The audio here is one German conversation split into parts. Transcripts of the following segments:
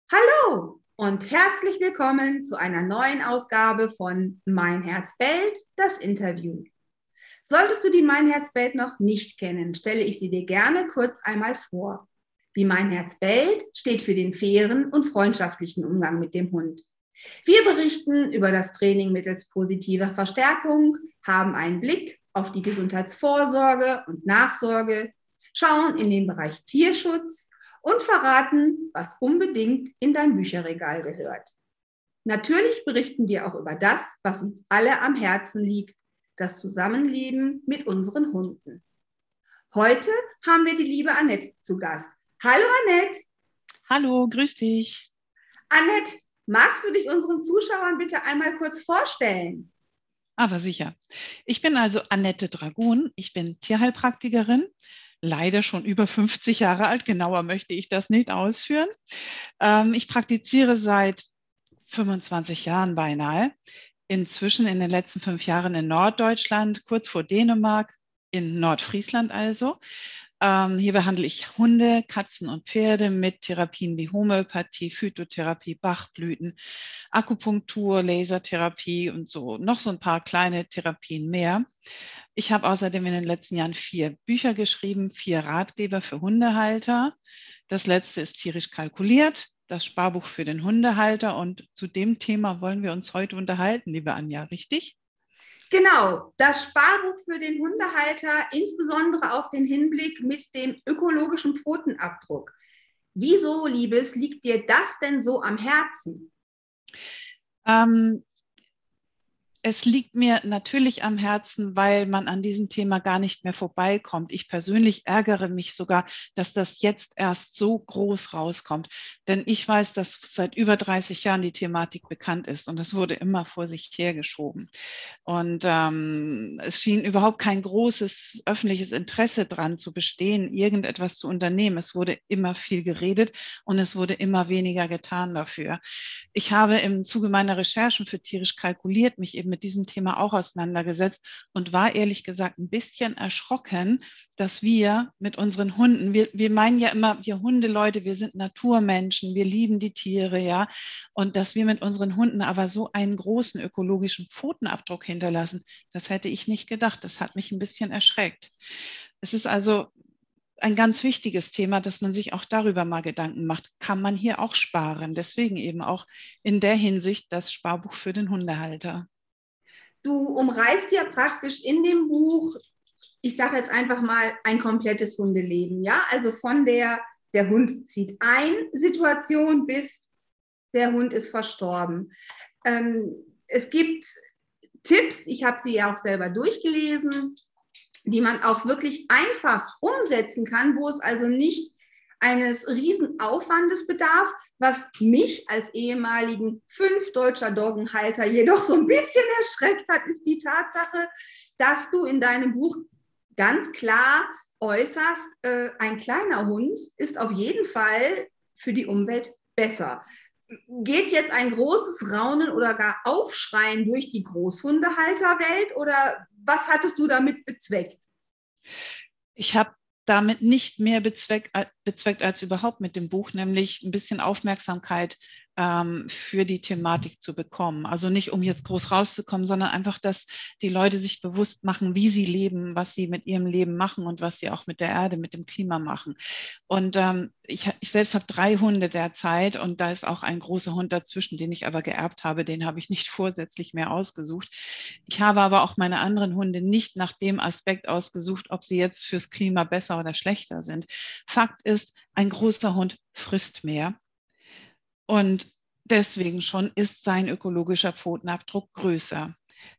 Hallo und herzlich willkommen zu einer neuen Ausgabe von Mein Herz bellt, das Interview. Solltest du die Mein Herz bellt noch nicht kennen, stelle ich sie dir gerne kurz einmal vor. Die Mein Herz bellt steht für den fairen und freundschaftlichen Umgang mit dem Hund. Wir berichten über das Training mittels positiver Verstärkung, haben einen Blick auf die Gesundheitsvorsorge und Nachsorge, schauen in den Bereich Tierschutz und verraten, was unbedingt in dein Bücherregal gehört. Natürlich berichten wir auch über das, was uns alle am Herzen liegt, das Zusammenleben mit unseren Hunden. Heute haben wir die liebe Annette zu Gast. Hallo Annette! Hallo, grüß dich. Annette, magst du dich unseren Zuschauern bitte einmal kurz vorstellen? Aber sicher. Ich bin also Annette Dragun. Ich bin Tierheilpraktikerin, leider schon über 50 Jahre alt. Genauer möchte ich das nicht ausführen. Ich praktiziere seit 25 Jahren beinahe. Inzwischen in den letzten 5 Jahren in Norddeutschland, kurz vor Dänemark, in Nordfriesland also. Hier behandle ich Hunde, Katzen und Pferde mit Therapien wie Homöopathie, Phytotherapie, Bachblüten, Akupunktur, Lasertherapie und so noch so ein paar kleine Therapien mehr. Ich habe außerdem in den letzten Jahren 4 Bücher geschrieben, 4 Ratgeber für Hundehalter. Das letzte ist tierisch kalkuliert, das Sparbuch für den Hundehalter. Und zu dem Thema wollen wir uns heute unterhalten, liebe Anja, richtig? Genau, das Sparbuch für den Hundehalter, insbesondere auf den Hinblick mit dem ökologischen Pfotenabdruck. Wieso, Liebes, liegt dir das denn so am Herzen? Ähm, Es liegt mir natürlich am Herzen, weil man an diesem Thema gar nicht mehr vorbeikommt. Ich persönlich ärgere mich sogar, dass das jetzt erst so groß rauskommt. Denn ich weiß, dass seit über 30 Jahren die Thematik bekannt ist und das wurde immer vor sich hergeschoben. Und es schien überhaupt kein großes öffentliches Interesse dran zu bestehen, irgendetwas zu unternehmen. Es wurde immer viel geredet und es wurde immer weniger getan dafür. Ich habe im Zuge meiner Recherchen für tierisch kalkuliert mich eben mit diesem Thema auch auseinandergesetzt und war ehrlich gesagt ein bisschen erschrocken, dass wir mit unseren Hunden, wir meinen ja immer, wir Hundeleute, wir sind Naturmenschen, wir lieben die Tiere, ja, und dass wir mit unseren Hunden aber so einen großen ökologischen Pfotenabdruck hinterlassen, das hätte ich nicht gedacht. Das hat mich ein bisschen erschreckt. Es ist also ein ganz wichtiges Thema, dass man sich auch darüber mal Gedanken macht. Kann man hier auch sparen? Deswegen eben auch in der Hinsicht das Sparbuch für den Hundehalter. Du umreißt ja praktisch in dem Buch, ich sage jetzt einfach mal, ein komplettes Hundeleben. Ja, also von der Hund zieht ein Situation bis der Hund ist verstorben. Es gibt Tipps, ich habe sie ja auch selber durchgelesen, die man auch wirklich einfach umsetzen kann, wo es also nicht eines Riesenaufwandes bedarf, was mich als ehemaligen 5 deutscher Doggenhalter jedoch so ein bisschen erschreckt hat, ist die Tatsache, dass du in deinem Buch ganz klar äußerst, ein kleiner Hund ist auf jeden Fall für die Umwelt besser. Geht jetzt ein großes Raunen oder gar Aufschreien durch die Großhundehalterwelt oder was hattest du damit bezweckt? Ich habe damit nicht mehr bezweckt als überhaupt mit dem Buch, nämlich ein bisschen Aufmerksamkeit für die Thematik zu bekommen. Also nicht, um jetzt groß rauszukommen, sondern einfach, dass die Leute sich bewusst machen, wie sie leben, was sie mit ihrem Leben machen und was sie auch mit der Erde, mit dem Klima machen. Und ich selbst habe 3 Hunde derzeit und da ist auch ein großer Hund dazwischen, den ich aber geerbt habe. Den habe ich nicht vorsätzlich mehr ausgesucht. Ich habe aber auch meine anderen Hunde nicht nach dem Aspekt ausgesucht, ob sie jetzt fürs Klima besser oder schlechter sind. Fakt ist, ein großer Hund frisst mehr und deswegen schon ist sein ökologischer Pfotenabdruck größer.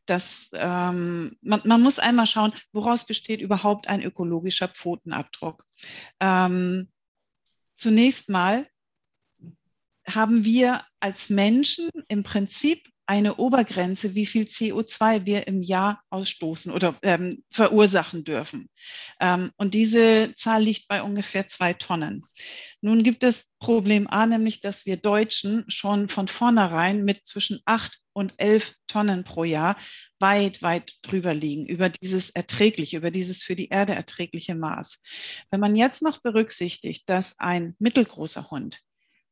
Man muss einmal schauen, woraus besteht überhaupt ein ökologischer Pfotenabdruck. Ähm, Zunächst mal haben wir als Menschen im Prinzip eine Obergrenze, wie viel CO2 wir im Jahr ausstoßen oder verursachen dürfen. Und diese Zahl liegt bei ungefähr 2 Tonnen. Nun gibt es Problem A, nämlich dass wir Deutschen schon von vornherein mit zwischen 8 und 11 Tonnen pro Jahr weit, weit drüber liegen, über dieses erträgliche, über dieses für die Erde erträgliche Maß. Wenn man jetzt noch berücksichtigt, dass ein mittelgroßer Hund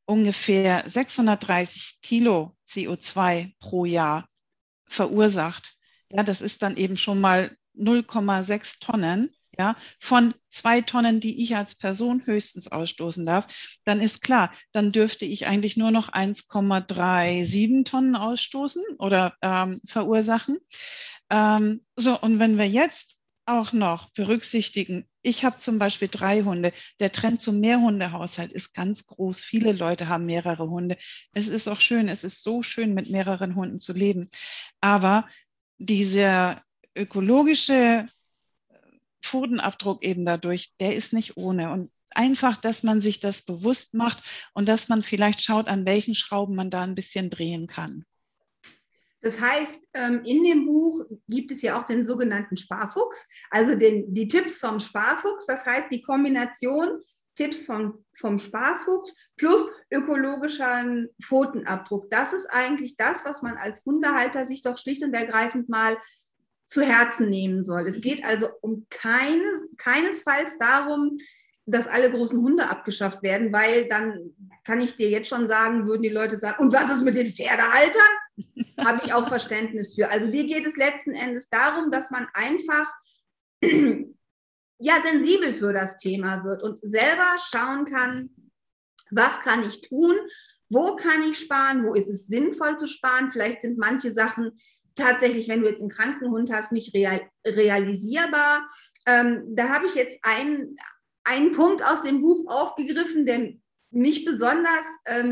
ungefähr 630 Kilo CO2 pro Jahr verursacht. Ja, das ist dann eben schon mal 0,6 Tonnen, ja, von 2 Tonnen, die ich als Person höchstens ausstoßen darf. Dann ist klar, dann dürfte ich eigentlich nur noch 1,37 Tonnen ausstoßen oder verursachen. So, und wenn wir jetzt auch noch berücksichtigen, ich habe zum Beispiel 3 Hunde. Der Trend zum Mehrhundehaushalt ist ganz groß. Viele Leute haben mehrere Hunde. Es ist auch schön, es ist so schön, mit mehreren Hunden zu leben. Aber dieser ökologische Pfotenabdruck eben dadurch, der ist nicht ohne. Und einfach, dass man sich das bewusst macht und dass man vielleicht schaut, an welchen Schrauben man da ein bisschen drehen kann. Das heißt, in dem Buch gibt es ja auch den sogenannten Sparfuchs, also die Tipps vom Sparfuchs. Das heißt, die Kombination Tipps vom Sparfuchs plus ökologischen Pfotenabdruck. Das ist eigentlich das, was man als Hundehalter sich doch schlicht und ergreifend mal zu Herzen nehmen soll. Es geht also um keinesfalls darum, dass alle großen Hunde abgeschafft werden, weil dann kann ich dir jetzt schon sagen, würden die Leute sagen, und was ist mit den Pferdehaltern? Habe ich auch Verständnis für. Also dir geht es letzten Endes darum, dass man einfach ja, sensibel für das Thema wird und selber schauen kann, was kann ich tun, wo kann ich sparen, wo ist es sinnvoll zu sparen. Vielleicht sind manche Sachen tatsächlich, wenn du jetzt einen kranken Hund hast, nicht realisierbar. Da habe ich jetzt einen Punkt aus dem Buch aufgegriffen, der mich besonders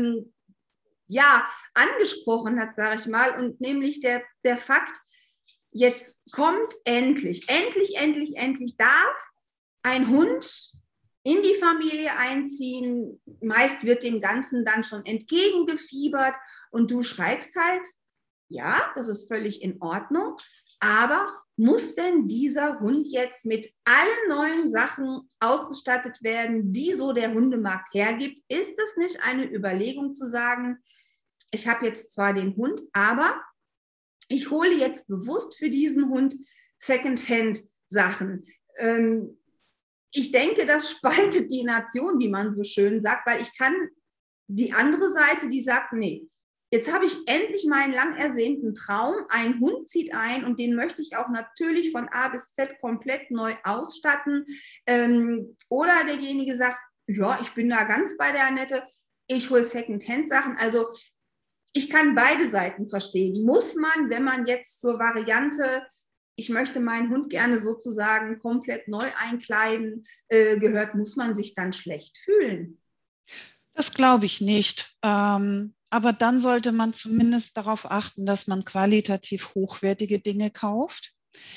angesprochen hat, sage ich mal, und nämlich der Fakt, jetzt kommt endlich darf ein Hund in die Familie einziehen. Meist wird dem Ganzen dann schon entgegengefiebert und du schreibst halt, ja, das ist völlig in Ordnung, aber muss denn dieser Hund jetzt mit allen neuen Sachen ausgestattet werden, die so der Hundemarkt hergibt? Ist es nicht eine Überlegung zu sagen, ich habe jetzt zwar den Hund, aber ich hole jetzt bewusst für diesen Hund Secondhand-Sachen. Ich denke, das spaltet die Nation, wie man so schön sagt, weil ich kann die andere Seite, die sagt, nee, jetzt habe ich endlich meinen lang ersehnten Traum, ein Hund zieht ein und den möchte ich auch natürlich von A bis Z komplett neu ausstatten. Oder derjenige sagt, ja, ich bin da ganz bei der Annette, ich hole Secondhand-Sachen. Also ich kann beide Seiten verstehen. Muss man, wenn man jetzt zur Variante, ich möchte meinen Hund gerne sozusagen komplett neu einkleiden, gehört, muss man sich dann schlecht fühlen? Das glaube ich nicht. Aber dann sollte man zumindest darauf achten, dass man qualitativ hochwertige Dinge kauft.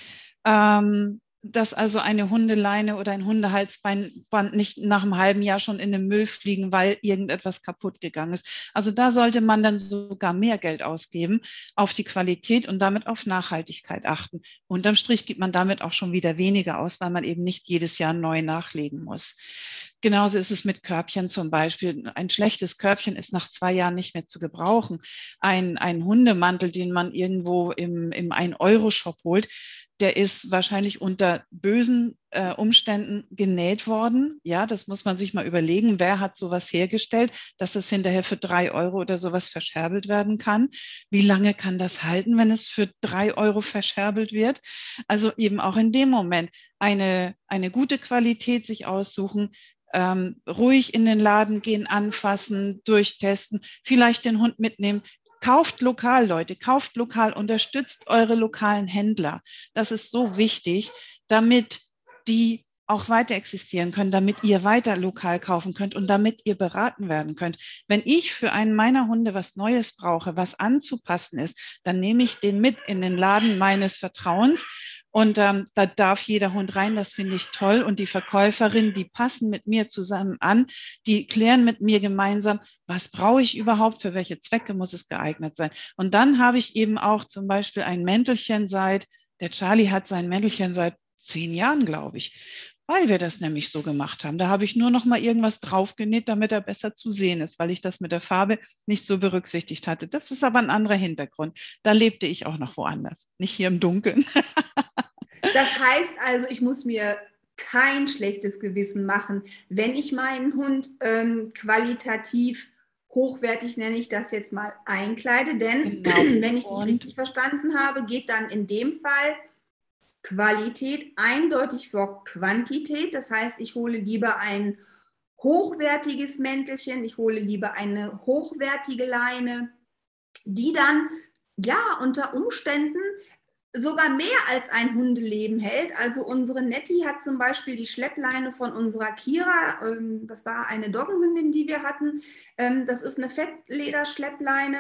Dass also eine Hundeleine oder ein Hundehalsband nicht nach einem halben Jahr schon in den Müll fliegen, weil irgendetwas kaputt gegangen ist. Also da sollte man dann sogar mehr Geld ausgeben, auf die Qualität und damit auf Nachhaltigkeit achten. Unterm Strich gibt man damit auch schon wieder weniger aus, weil man eben nicht jedes Jahr neu nachlegen muss. Genauso ist es mit Körbchen zum Beispiel. Ein schlechtes Körbchen ist nach 2 Jahren nicht mehr zu gebrauchen. Ein Hundemantel, den man irgendwo im 1-Euro-Shop holt, der ist wahrscheinlich unter bösen Umständen genäht worden. Ja, das muss man sich mal überlegen. Wer hat sowas hergestellt, dass das hinterher für 3 Euro oder sowas verscherbelt werden kann? Wie lange kann das halten, wenn es für 3 Euro verscherbelt wird? Also eben auch in dem Moment eine gute Qualität sich aussuchen, ruhig in den Laden gehen, anfassen, durchtesten, vielleicht den Hund mitnehmen. Kauft lokal, Leute, kauft lokal, unterstützt eure lokalen Händler. Das ist so wichtig, damit die auch weiter existieren können, damit ihr weiter lokal kaufen könnt und damit ihr beraten werden könnt. Wenn ich für einen meiner Hunde was Neues brauche, was anzupassen ist, dann nehme ich den mit in den Laden meines Vertrauens. Und da darf jeder Hund rein, das finde ich toll. Und die Verkäuferin, die passen mit mir zusammen an, die klären mit mir gemeinsam, was brauche ich überhaupt, für welche Zwecke muss es geeignet sein. Und dann habe ich eben auch zum Beispiel ein Mäntelchen der Charlie hat sein Mäntelchen seit 10 Jahren, glaube ich, weil wir das nämlich so gemacht haben. Da habe ich nur noch mal irgendwas draufgenäht, damit er besser zu sehen ist, weil ich das mit der Farbe nicht so berücksichtigt hatte. Das ist aber ein anderer Hintergrund. Da lebte ich auch noch woanders, nicht hier im Dunkeln. Das heißt also, ich muss mir kein schlechtes Gewissen machen, wenn ich meinen Hund qualitativ hochwertig, nenne ich das jetzt mal, einkleide. Denn Genau. wenn ich dich richtig verstanden habe, geht dann in dem Fall Qualität eindeutig vor Quantität. Das heißt, ich hole lieber ein hochwertiges Mäntelchen, ich hole lieber eine hochwertige Leine, die dann ja unter Umständen sogar mehr als ein Hundeleben hält. Also unsere Nettie hat zum Beispiel die Schleppleine von unserer Kira, das war eine Doggenhündin, die wir hatten, das ist eine Fettlederschleppleine.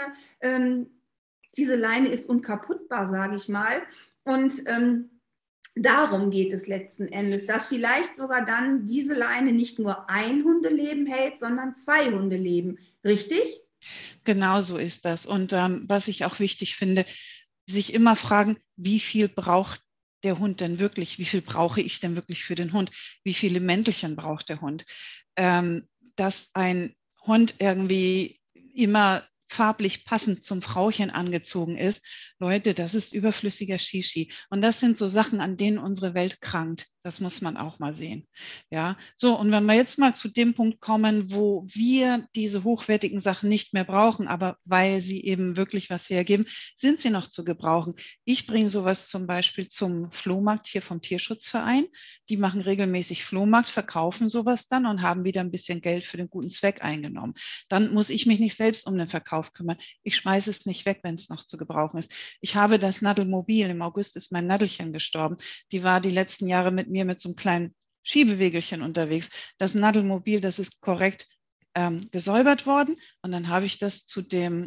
Diese Leine ist unkaputtbar, sage ich mal. Und darum geht es letzten Endes, dass vielleicht sogar dann diese Leine nicht nur ein Hundeleben hält, sondern 2 Hundeleben. Richtig? Genau so ist das. Und was ich auch wichtig finde, sich immer fragen, wie viel braucht der Hund denn wirklich? Wie viel brauche ich denn wirklich für den Hund? Wie viele Mäntelchen braucht der Hund? Dass ein Hund irgendwie immer farblich passend zum Frauchen angezogen ist, Leute, das ist überflüssiger Shishi. Und das sind so Sachen, an denen unsere Welt krankt. Das muss man auch mal sehen. Ja, so, und wenn wir jetzt mal zu dem Punkt kommen, wo wir diese hochwertigen Sachen nicht mehr brauchen, aber weil sie eben wirklich was hergeben, sind sie noch zu gebrauchen. Ich bringe sowas zum Beispiel zum Flohmarkt hier vom Tierschutzverein. Die machen regelmäßig Flohmarkt, verkaufen sowas dann und haben wieder ein bisschen Geld für den guten Zweck eingenommen. Dann muss ich mich nicht selbst um den Verkauf kümmern. Ich schmeiße es nicht weg, wenn es noch zu gebrauchen ist. Ich habe das Naddelmobil. Im August ist mein Naddelchen gestorben. Die war die letzten Jahre mit mir mit so einem kleinen Schiebewegelchen unterwegs. Das Naddelmobil, das ist korrekt gesäubert worden. Und dann habe ich das zu dem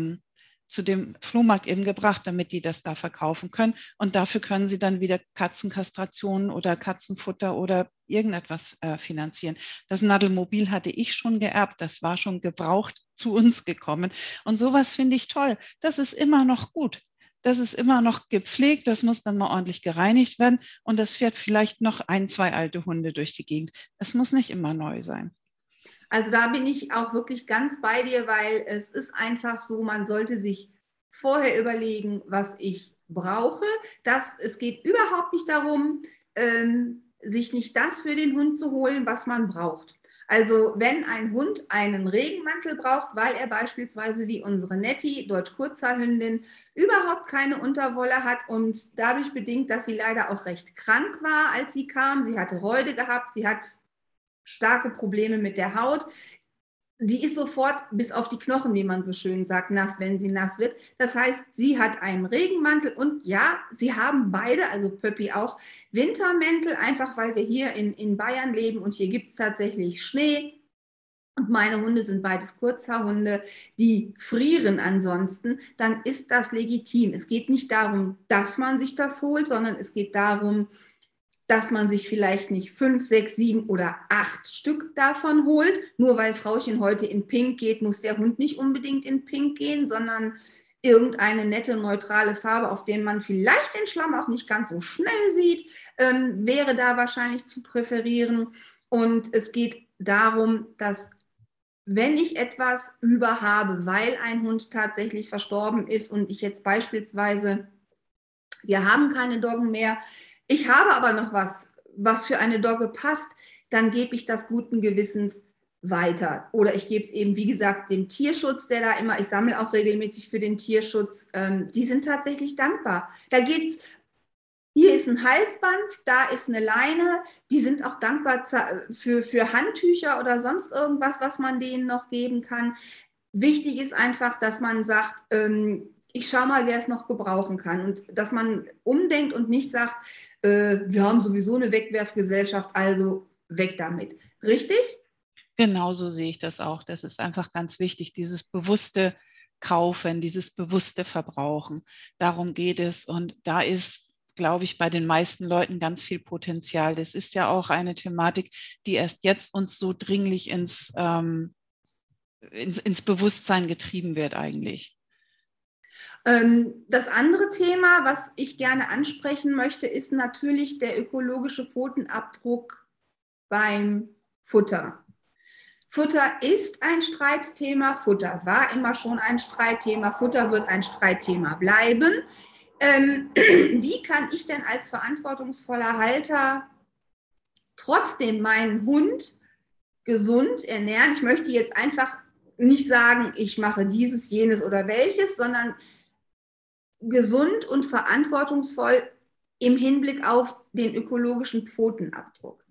Flohmarkt eben gebracht, damit die das da verkaufen können. Und dafür können sie dann wieder Katzenkastrationen oder Katzenfutter oder irgendetwas finanzieren. Das Naddelmobil hatte ich schon geerbt. Das war schon gebraucht zu uns gekommen. Und sowas finde ich toll. Das ist immer noch gut. Das ist immer noch gepflegt, das muss dann mal ordentlich gereinigt werden und das fährt vielleicht noch 1, 2 alte Hunde durch die Gegend. Es muss nicht immer neu sein. Also da bin ich auch wirklich ganz bei dir, weil es ist einfach so, man sollte sich vorher überlegen, was ich brauche. Es geht überhaupt nicht darum, sich nicht das für den Hund zu holen, was man braucht. Also wenn ein Hund einen Regenmantel braucht, weil er beispielsweise wie unsere Nettie, Deutsch-Kurzhaarhündin, überhaupt keine Unterwolle hat und dadurch bedingt, dass sie leider auch recht krank war, als sie kam, sie hatte Räude gehabt, sie hat starke Probleme mit der Haut, die ist sofort bis auf die Knochen, wie man so schön sagt, nass, wenn sie nass wird. Das heißt, sie hat einen Regenmantel und ja, sie haben beide, also Pöppi auch, Wintermäntel, einfach weil wir hier in Bayern leben und hier gibt es tatsächlich Schnee. Und meine Hunde sind beides Kurzhaarhunde, die frieren ansonsten, dann ist das legitim. Es geht nicht darum, dass man sich das holt, sondern es geht darum, dass man sich vielleicht nicht 5, 6, 7 oder 8 Stück davon holt. Nur weil Frauchen heute in Pink geht, muss der Hund nicht unbedingt in Pink gehen, sondern irgendeine nette, neutrale Farbe, auf der man vielleicht den Schlamm auch nicht ganz so schnell sieht, wäre da wahrscheinlich zu präferieren. Und es geht darum, dass wenn ich etwas über habe, weil ein Hund tatsächlich verstorben ist und ich jetzt beispielsweise, wir haben keine Doggen mehr, ich habe aber noch was für eine Dogge passt, dann gebe ich das guten Gewissens weiter. Oder ich gebe es eben, wie gesagt, dem Tierschutz, der da immer, ich sammle auch regelmäßig für den Tierschutz, die sind tatsächlich dankbar. Da geht's, hier ist ein Halsband, da ist eine Leine, die sind auch dankbar für Handtücher oder sonst irgendwas, was man denen noch geben kann. Wichtig ist einfach, dass man sagt, ich schaue mal, wer es noch gebrauchen kann. Und dass man umdenkt und nicht sagt, wir haben sowieso eine Wegwerfgesellschaft, also weg damit. Richtig? Genauso sehe ich das auch. Das ist einfach ganz wichtig, dieses bewusste Kaufen, dieses bewusste Verbrauchen. Darum geht es. Und da ist, glaube ich, bei den meisten Leuten ganz viel Potenzial. Das ist ja auch eine Thematik, die erst jetzt uns so dringlich ins Bewusstsein getrieben wird eigentlich. Das andere Thema, was ich gerne ansprechen möchte, ist natürlich der ökologische Pfotenabdruck beim Futter. Futter ist ein Streitthema, Futter war immer schon ein Streitthema, Futter wird ein Streitthema bleiben. Wie kann ich denn als verantwortungsvoller Halter trotzdem meinen Hund gesund ernähren? Ich möchte jetzt einfach nicht sagen, ich mache dieses, jenes oder welches, sondern gesund und verantwortungsvoll im Hinblick auf den ökologischen Pfotenabdruck.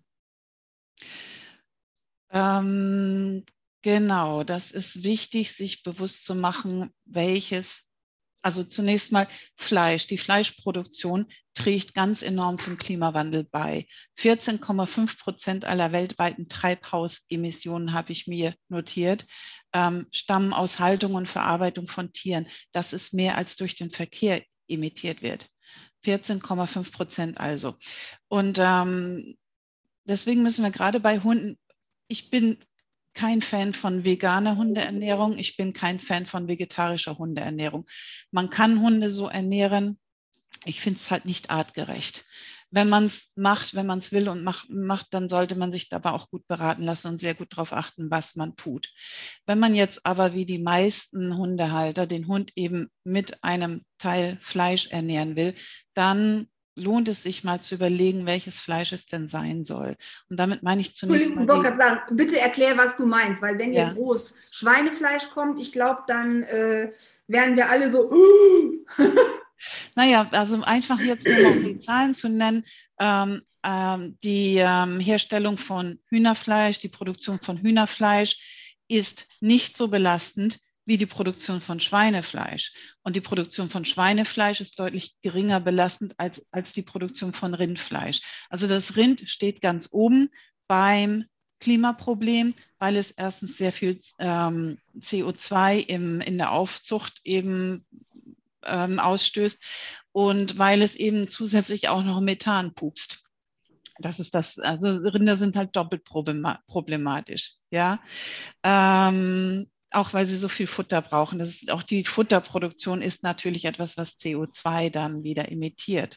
Genau, das ist wichtig, sich bewusst zu machen, also zunächst mal Fleisch. Die Fleischproduktion trägt ganz enorm zum Klimawandel bei. 14,5% aller weltweiten Treibhausemissionen, habe ich mir notiert, stammen aus Haltung und Verarbeitung von Tieren. Das ist mehr, als durch den Verkehr emittiert wird. 14,5% also. Und deswegen müssen wir gerade bei Hunden, ich bin kein Fan von veganer Hundeernährung. Ich bin kein Fan von vegetarischer Hundeernährung. Man kann Hunde so ernähren. Ich finde es halt nicht artgerecht. Wenn man es macht, wenn man es will und macht, dann sollte man sich dabei auch gut beraten lassen und sehr gut darauf achten, was man tut. Wenn man jetzt aber wie die meisten Hundehalter den Hund eben mit einem Teil Fleisch ernähren will, dann lohnt es sich mal zu überlegen, welches Fleisch es denn sein soll. Und damit meine ich zunächst mal. Entschuldigung, ich wollte gerade sagen, bitte erklär, was du meinst, weil wenn jetzt Ja. rohes Schweinefleisch kommt, ich glaube, dann werden wir alle so. Naja, also einfach jetzt nur mal um die Zahlen zu nennen. Die Herstellung von Hühnerfleisch, die Produktion von Hühnerfleisch ist nicht so belastend wie die Produktion von Schweinefleisch. Und die Produktion von Schweinefleisch ist deutlich geringer belastend als die Produktion von Rindfleisch. Also das Rind steht ganz oben beim Klimaproblem, weil es erstens sehr viel CO2 in der Aufzucht eben ausstößt und weil es eben zusätzlich auch noch Methan pupst. Das ist das, also Rinder sind halt doppelt problematisch, ja. Auch weil sie so viel Futter brauchen. Auch die Futterproduktion ist natürlich etwas, was CO2 dann wieder emittiert.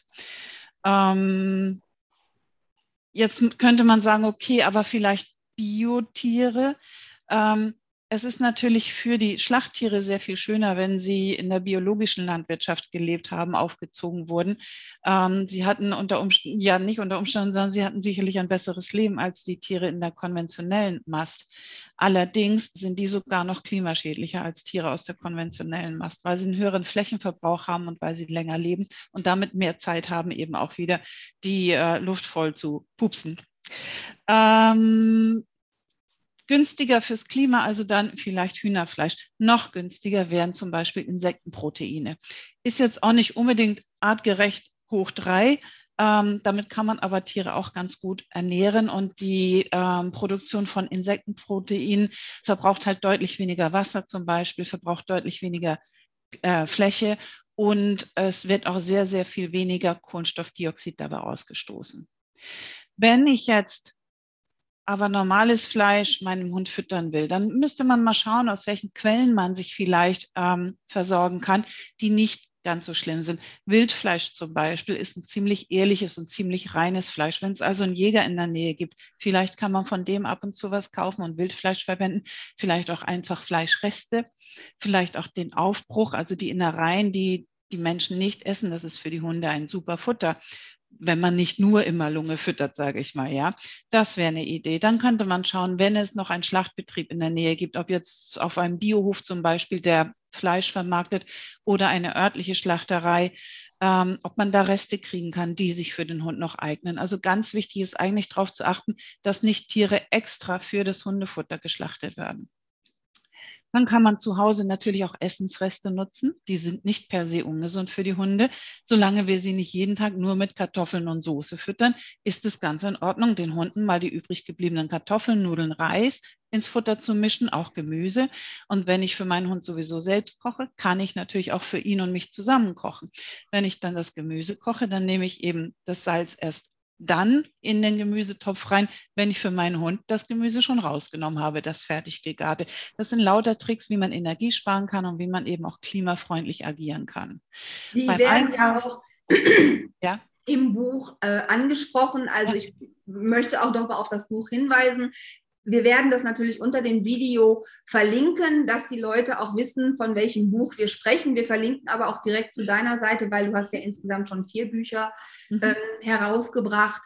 Jetzt könnte man sagen, okay, aber vielleicht Biotiere. Es ist natürlich für die Schlachttiere sehr viel schöner, wenn sie in der biologischen Landwirtschaft gelebt haben, aufgezogen wurden. Sie hatten unter Umständen, ja nicht unter Umständen, sondern sie hatten sicherlich ein besseres Leben als die Tiere in der konventionellen Mast. Allerdings sind die sogar noch klimaschädlicher als Tiere aus der konventionellen Mast, weil sie einen höheren Flächenverbrauch haben und weil sie länger leben und damit mehr Zeit haben, eben auch wieder die Luft voll zu pupsen. Günstiger fürs Klima, also dann vielleicht Hühnerfleisch. Noch günstiger wären zum Beispiel Insektenproteine. Ist jetzt auch nicht unbedingt artgerecht hoch 3. Damit kann man aber Tiere auch ganz gut ernähren und die Produktion von Insektenproteinen verbraucht halt deutlich weniger Wasser zum Beispiel, verbraucht deutlich weniger Fläche und es wird auch sehr, sehr viel weniger Kohlenstoffdioxid dabei ausgestoßen. Wenn ich jetzt aber normales Fleisch meinem Hund füttern will, dann müsste man mal schauen, aus welchen Quellen man sich vielleicht versorgen kann, die nicht ganz so schlimm sind. Wildfleisch zum Beispiel ist ein ziemlich ehrliches und ziemlich reines Fleisch. Wenn es also einen Jäger in der Nähe gibt, vielleicht kann man von dem ab und zu was kaufen und Wildfleisch verwenden, vielleicht auch einfach Fleischreste, vielleicht auch den Aufbruch, also die Innereien, die die Menschen nicht essen. Das ist für die Hunde ein super Futter, wenn man nicht nur immer Lunge füttert, sage ich mal, ja. Das wäre eine Idee. Dann könnte man schauen, wenn es noch einen Schlachtbetrieb in der Nähe gibt, ob jetzt auf einem Biohof zum Beispiel, der Fleisch vermarktet oder eine örtliche Schlachterei, ob man da Reste kriegen kann, die sich für den Hund noch eignen. Also ganz wichtig ist eigentlich darauf zu achten, dass nicht Tiere extra für das Hundefutter geschlachtet werden. Dann kann man zu Hause natürlich auch Essensreste nutzen. Die sind nicht per se ungesund für die Hunde. Solange wir sie nicht jeden Tag nur mit Kartoffeln und Soße füttern, ist es ganz in Ordnung, den Hunden mal die übrig gebliebenen Kartoffeln, Nudeln, Reis ins Futter zu mischen, auch Gemüse. Und wenn ich für meinen Hund sowieso selbst koche, kann ich natürlich auch für ihn und mich zusammen kochen. Wenn ich dann das Gemüse koche, dann nehme ich eben das Salz erst dann in den Gemüsetopf rein, wenn ich für meinen Hund das Gemüse schon rausgenommen habe, das fertig gegarte. Das sind lauter Tricks, wie man Energie sparen kann und wie man eben auch klimafreundlich agieren kann. Die Beim werden ja Einkauf, auch ja, im Buch angesprochen. Also ja, ich möchte auch noch mal auf das Buch hinweisen. Wir werden das natürlich unter dem Video verlinken, dass die Leute auch wissen, von welchem Buch wir sprechen. Wir verlinken aber auch direkt zu deiner Seite, weil du hast ja insgesamt schon 4 Bücher herausgebracht.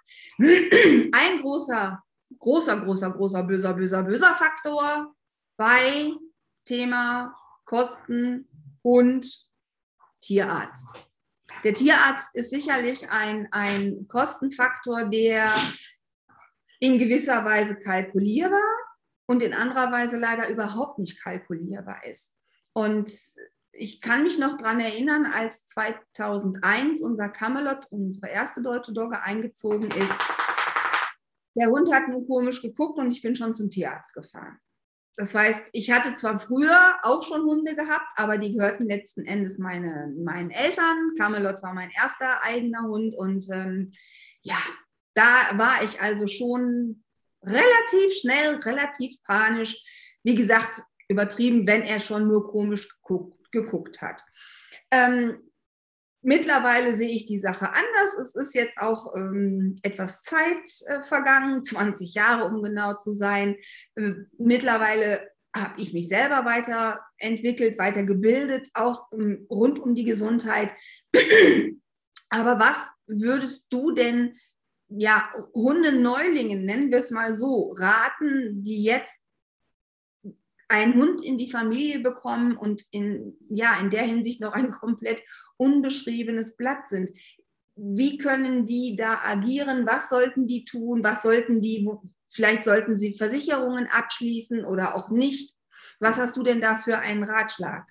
Ein großer, böser Faktor bei Thema Kosten, Hund, Tierarzt. Der Tierarzt ist sicherlich ein Kostenfaktor, der in gewisser Weise kalkulierbar und in anderer Weise leider überhaupt nicht kalkulierbar ist. Und ich kann mich noch daran erinnern, als 2001 unser Camelot, unsere erste deutsche Dogge, eingezogen ist. Der Hund hat nur komisch geguckt und ich bin schon zum Tierarzt gefahren. Das heißt, ich hatte zwar früher auch schon Hunde gehabt, aber die gehörten letzten Endes meinen Eltern. Camelot war mein erster eigener Hund und ja, da war ich also schon relativ schnell, relativ panisch. Wie gesagt, übertrieben, wenn er schon nur komisch geguckt hat. Mittlerweile sehe ich die Sache anders. Es ist jetzt auch etwas Zeit vergangen, 20 Jahre, um genau zu sein. Mittlerweile habe ich mich selber weiterentwickelt, weitergebildet, auch rund um die Gesundheit. Aber was würdest du denn Hundeneulingen, nennen wir es mal so, raten, die jetzt einen Hund in die Familie bekommen und in der Hinsicht noch ein komplett unbeschriebenes Blatt sind? Wie können die da agieren? Was sollten die tun? Vielleicht sollten sie Versicherungen abschließen oder auch nicht. Was hast du denn da für einen Ratschlag?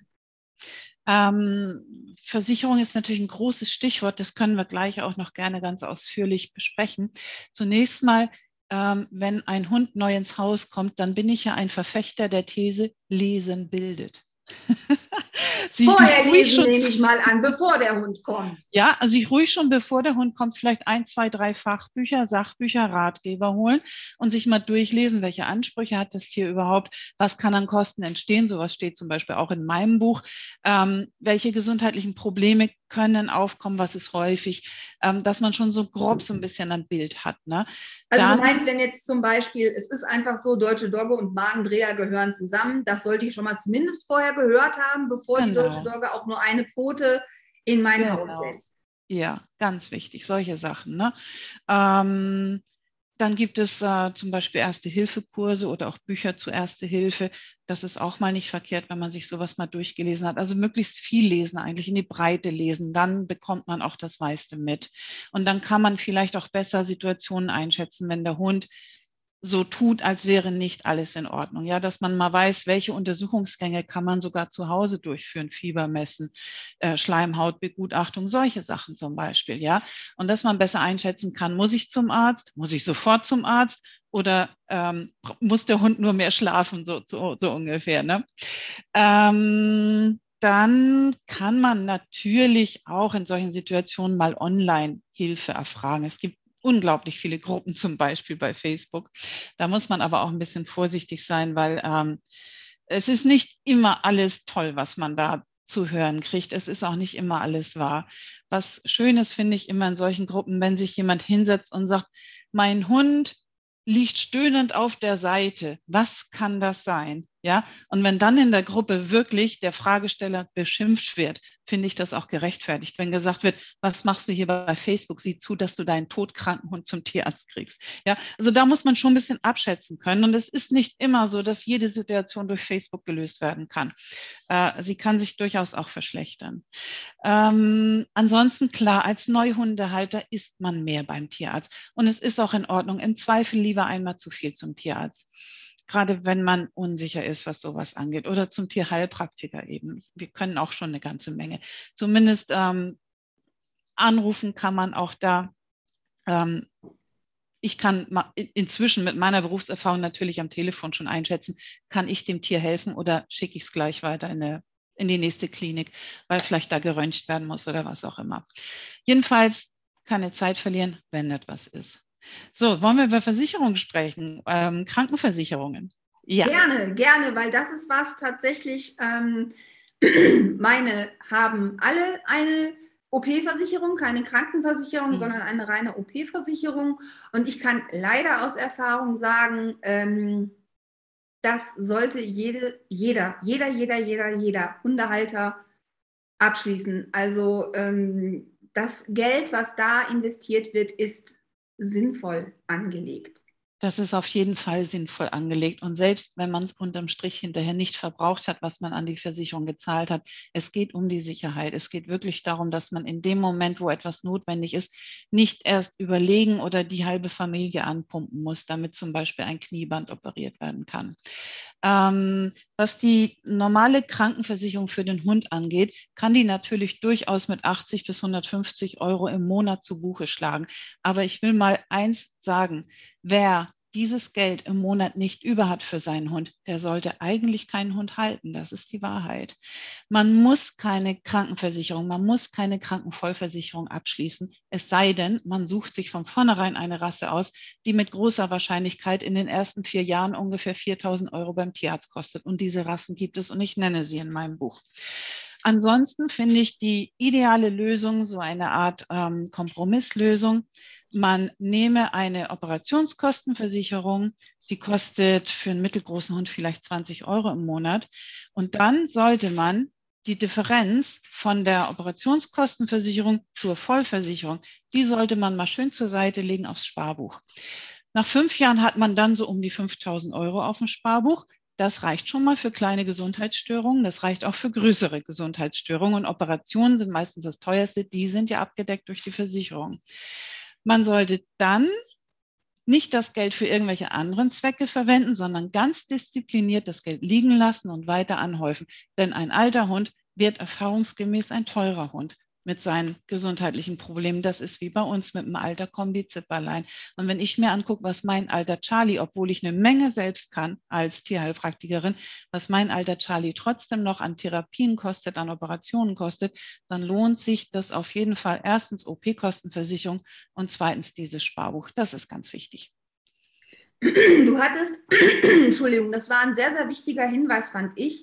Versicherung ist natürlich ein großes Stichwort. Das können wir gleich auch noch gerne ganz ausführlich besprechen. Zunächst mal, wenn ein Hund neu ins Haus kommt, dann bin ich ja ein Verfechter der These, Lesen bildet. Vorher lesen, nehme ich mal an, bevor der Hund kommt. Ja, also ich ruhig schon, bevor der Hund kommt, vielleicht 1, 2, 3 Fachbücher, Sachbücher, Ratgeber holen und sich mal durchlesen, welche Ansprüche hat das Tier überhaupt, was kann an Kosten entstehen, sowas steht zum Beispiel auch in meinem Buch, welche gesundheitlichen Probleme können aufkommen, was ist häufig, dass man schon so grob so ein bisschen ein Bild hat. Ne? Also du meinst, wenn jetzt zum Beispiel, es ist einfach so, Deutsche Dogge und Magendreher gehören zusammen, das sollte ich schon mal zumindest vorher gehört haben, bevor die Deutsche Dogge auch nur eine Pfote in mein Haus setzt. Ja, ganz wichtig, solche Sachen. Ne? Dann gibt es zum Beispiel Erste-Hilfe-Kurse oder auch Bücher zu Erste Hilfe. Das ist auch mal nicht verkehrt, wenn man sich sowas mal durchgelesen hat. Also möglichst viel lesen, eigentlich in die Breite lesen. Dann bekommt man auch das meiste mit. Und dann kann man vielleicht auch besser Situationen einschätzen, wenn der Hund so tut, als wäre nicht alles in Ordnung. Ja, dass man mal weiß, welche Untersuchungsgänge kann man sogar zu Hause durchführen, Fieber messen, Schleimhautbegutachtung, solche Sachen zum Beispiel. Ja, und dass man besser einschätzen kann, muss ich zum Arzt, muss ich sofort zum Arzt oder muss der Hund nur mehr schlafen, so ungefähr. Ne? Dann kann man natürlich auch in solchen Situationen mal online Hilfe erfragen. Es gibt unglaublich viele Gruppen, zum Beispiel bei Facebook. Da muss man aber auch ein bisschen vorsichtig sein, weil es ist nicht immer alles toll, was man da zu hören kriegt. Es ist auch nicht immer alles wahr. Was Schönes finde ich immer in solchen Gruppen, wenn sich jemand hinsetzt und sagt, mein Hund liegt stöhnend auf der Seite. Was kann das sein? Ja, und wenn dann in der Gruppe wirklich der Fragesteller beschimpft wird, finde ich das auch gerechtfertigt. Wenn gesagt wird, was machst du hier bei Facebook? Sieh zu, dass du deinen todkranken Hund zum Tierarzt kriegst. Ja, also da muss man schon ein bisschen abschätzen können. Und es ist nicht immer so, dass jede Situation durch Facebook gelöst werden kann. Sie kann sich durchaus auch verschlechtern. Ansonsten klar, als Neuhundehalter ist man mehr beim Tierarzt. Und es ist auch in Ordnung. Im Zweifel lieber einmal zu viel zum Tierarzt. Gerade wenn man unsicher ist, was sowas angeht. Oder zum Tierheilpraktiker eben. Wir können auch schon eine ganze Menge. Zumindest anrufen kann man auch da. Ich kann inzwischen mit meiner Berufserfahrung natürlich am Telefon schon einschätzen, kann ich dem Tier helfen oder schicke ich es gleich weiter in die nächste Klinik, weil vielleicht da geröntgt werden muss oder was auch immer. Jedenfalls keine Zeit verlieren, wenn etwas ist. So, wollen wir über Versicherungen sprechen? Krankenversicherungen. Ja. Gerne, weil das ist was tatsächlich, meine haben alle eine OP-Versicherung, keine Krankenversicherung, sondern eine reine OP-Versicherung. Und ich kann leider aus Erfahrung sagen, das sollte jeder Hundehalter abschließen. Also das Geld, was da investiert wird, ist sinnvoll angelegt. Das ist auf jeden Fall sinnvoll angelegt. Und selbst wenn man es unterm Strich hinterher nicht verbraucht hat, was man an die Versicherung gezahlt hat, es geht um die Sicherheit. Es geht wirklich darum, dass man in dem Moment, wo etwas notwendig ist, nicht erst überlegen oder die halbe Familie anpumpen muss, damit zum Beispiel ein Knieband operiert werden kann. Was die normale Krankenversicherung für den Hund angeht, kann die natürlich durchaus mit 80 bis 150 Euro im Monat zu Buche schlagen. Aber ich will mal eins sagen, wer dieses Geld im Monat nicht über hat für seinen Hund, der sollte eigentlich keinen Hund halten. Das ist die Wahrheit. Man muss keine Krankenversicherung, man muss keine Krankenvollversicherung abschließen, es sei denn, man sucht sich von vornherein eine Rasse aus, die mit großer Wahrscheinlichkeit in den ersten 4 Jahren ungefähr 4.000 Euro beim Tierarzt kostet. Und diese Rassen gibt es und ich nenne sie in meinem Buch. Ansonsten finde ich die ideale Lösung so eine Art Kompromisslösung. Man nehme eine Operationskostenversicherung, die kostet für einen mittelgroßen Hund vielleicht 20 Euro im Monat. Und dann sollte man die Differenz von der Operationskostenversicherung zur Vollversicherung, die sollte man mal schön zur Seite legen aufs Sparbuch. Nach 5 Jahren hat man dann so um die 5.000 Euro auf dem Sparbuch. Das reicht schon mal für kleine Gesundheitsstörungen. Das reicht auch für größere Gesundheitsstörungen. Und Operationen sind meistens das teuerste. Die sind ja abgedeckt durch die Versicherung. Man sollte dann nicht das Geld für irgendwelche anderen Zwecke verwenden, sondern ganz diszipliniert das Geld liegen lassen und weiter anhäufen. Denn ein alter Hund wird erfahrungsgemäß ein teurer Hund mit seinen gesundheitlichen Problemen. Das ist wie bei uns mit dem Alter kommen die Zipperlein. Und wenn ich mir angucke, was mein alter Charlie, obwohl ich eine Menge selbst kann als Tierheilpraktikerin, was mein alter Charlie trotzdem noch an Therapien kostet, an Operationen kostet, dann lohnt sich das auf jeden Fall. Erstens OP-Kostenversicherung und zweitens dieses Sparbuch. Das ist ganz wichtig. Du hattest, Entschuldigung, das war ein sehr, sehr wichtiger Hinweis, fand ich.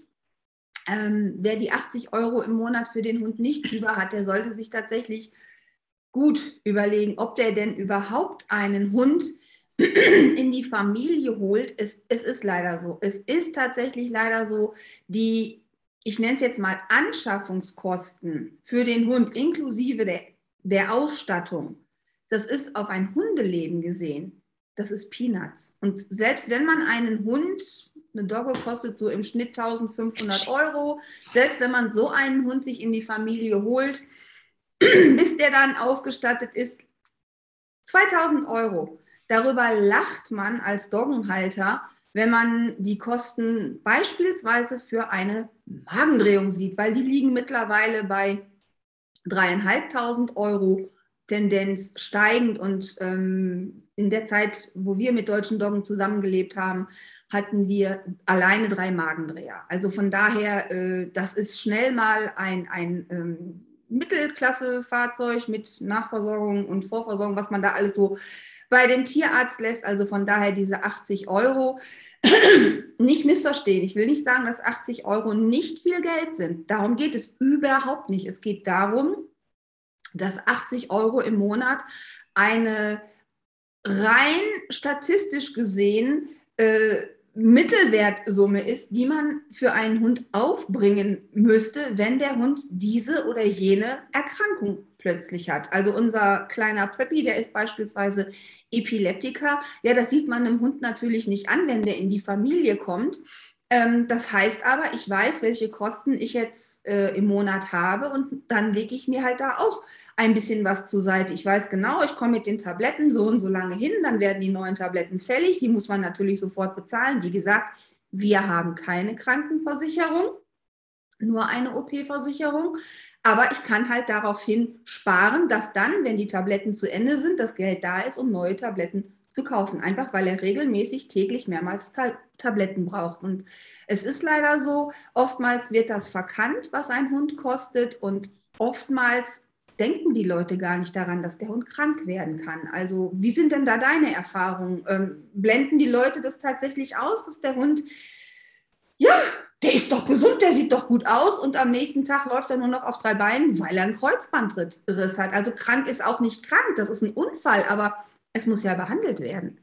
Wer die 80 Euro im Monat für den Hund nicht über hat, der sollte sich tatsächlich gut überlegen, ob der denn überhaupt einen Hund in die Familie holt. Es ist leider so. Es ist tatsächlich leider so, ich nenne es jetzt mal Anschaffungskosten für den Hund inklusive der Ausstattung, das ist auf ein Hundeleben gesehen, das ist Peanuts. Und selbst wenn man einen Hund, eine Dogge kostet so im Schnitt 1.500 Euro, selbst wenn man so einen Hund sich in die Familie holt, bis der dann ausgestattet ist, 2.000 Euro. Darüber lacht man als Doggenhalter, wenn man die Kosten beispielsweise für eine Magendrehung sieht, weil die liegen mittlerweile bei 3.500 Euro, Tendenz steigend. Und in der Zeit, wo wir mit deutschen Doggen zusammengelebt haben, hatten wir alleine 3 Magendreher. Also von daher, das ist schnell mal ein Mittelklasse-Fahrzeug mit Nachversorgung und Vorversorgung, was man da alles so bei dem Tierarzt lässt. Also von daher diese 80 Euro. Nicht missverstehen. Ich will nicht sagen, dass 80 Euro nicht viel Geld sind. Darum geht es überhaupt nicht. Es geht darum, dass 80 Euro im Monat eine rein statistisch gesehen Mittelwertsumme ist, die man für einen Hund aufbringen müsste, wenn der Hund diese oder jene Erkrankung plötzlich hat. Also unser kleiner Pöppi, der ist beispielsweise Epileptiker. Ja, das sieht man einem Hund natürlich nicht an, wenn der in die Familie kommt. Das heißt aber, ich weiß, welche Kosten ich jetzt im Monat habe und dann lege ich mir halt da auch ein bisschen was zur Seite. Ich weiß genau, ich komme mit den Tabletten so und so lange hin, dann werden die neuen Tabletten fällig, die muss man natürlich sofort bezahlen. Wie gesagt, wir haben keine Krankenversicherung, nur eine OP-Versicherung, aber ich kann halt daraufhin sparen, dass dann, wenn die Tabletten zu Ende sind, das Geld da ist, um neue Tabletten zu kaufen, einfach weil er regelmäßig täglich mehrmals Tabletten braucht. Und es ist leider so, oftmals wird das verkannt, was ein Hund kostet, und oftmals denken die Leute gar nicht daran, dass der Hund krank werden kann. Also wie sind denn da deine Erfahrungen? Blenden die Leute das tatsächlich aus, dass der Hund, ja, der ist doch gesund, der sieht doch gut aus, und am nächsten Tag läuft er nur noch auf 3 Beinen, weil er einen Kreuzbandriss hat. Also krank ist auch nicht krank, das ist ein Unfall, aber es muss ja behandelt werden.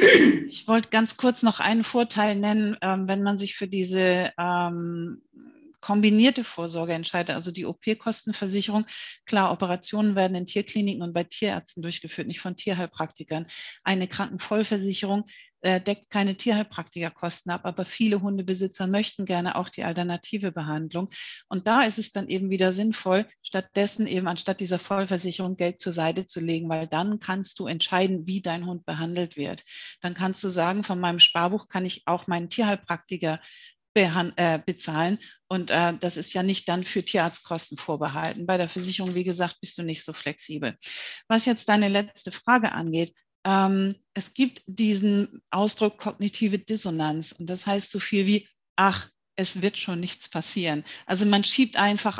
Ich wollte ganz kurz noch einen Vorteil nennen, wenn man sich für diese kombinierte Vorsorge entscheide, also die OP-Kostenversicherung. Klar, Operationen werden in Tierkliniken und bei Tierärzten durchgeführt, nicht von Tierheilpraktikern. Eine Krankenvollversicherung deckt keine Tierheilpraktikerkosten ab, aber viele Hundebesitzer möchten gerne auch die alternative Behandlung. Und da ist es dann eben wieder sinnvoll, stattdessen eben anstatt dieser Vollversicherung Geld zur Seite zu legen, weil dann kannst du entscheiden, wie dein Hund behandelt wird. Dann kannst du sagen, von meinem Sparbuch kann ich auch meinen Tierheilpraktiker bezahlen. Und das ist ja nicht dann für Tierarztkosten vorbehalten. Bei der Versicherung, wie gesagt, bist du nicht so flexibel. Was jetzt deine letzte Frage angeht, es gibt diesen Ausdruck kognitive Dissonanz. Und das heißt so viel wie, ach, es wird schon nichts passieren. Also man schiebt einfach